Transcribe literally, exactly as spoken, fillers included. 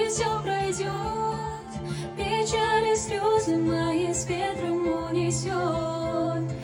все пройдет, печали, слезы мои с ветром унесет.